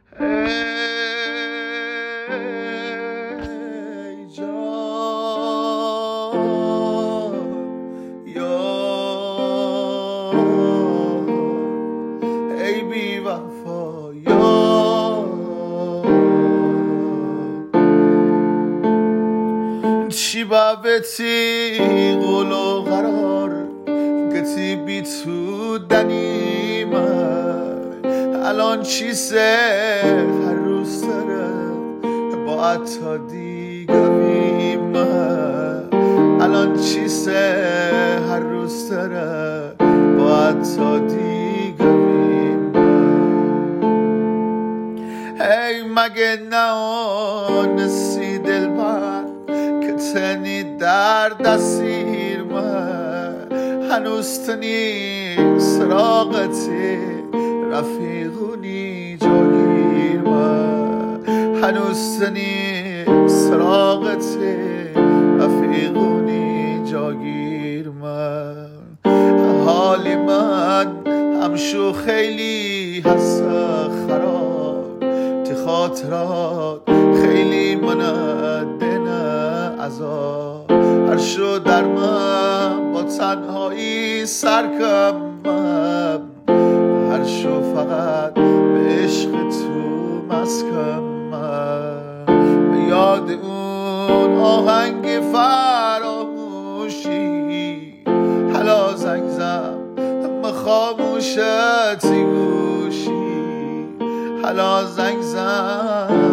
ای جان یار، ای بی وفا یار، چی بابتی قولو قرار گتی بی تو دنیمه الان چیسه هر روز داره با عطا دیگه بیمه الان چیسه هر روز داره با عطا دیگه بیمه ای مگه نانسی دل من که تنی در دستیر من هنوز تنی سراغتی رفیقونی جاگیر من هنوز تنی سراغتی رفیقونی جاگیر من حالی من همشو خیلی هست خراب تی خاطرات خیلی من دنه عذاب هر شو در من با تنهایی سرکمم هر شو فقط به عشق تو مسکمم به یاد اون آهنگ فراموشی حالا زنگ زم اما خاموشتی گوشی حالا زنگ زم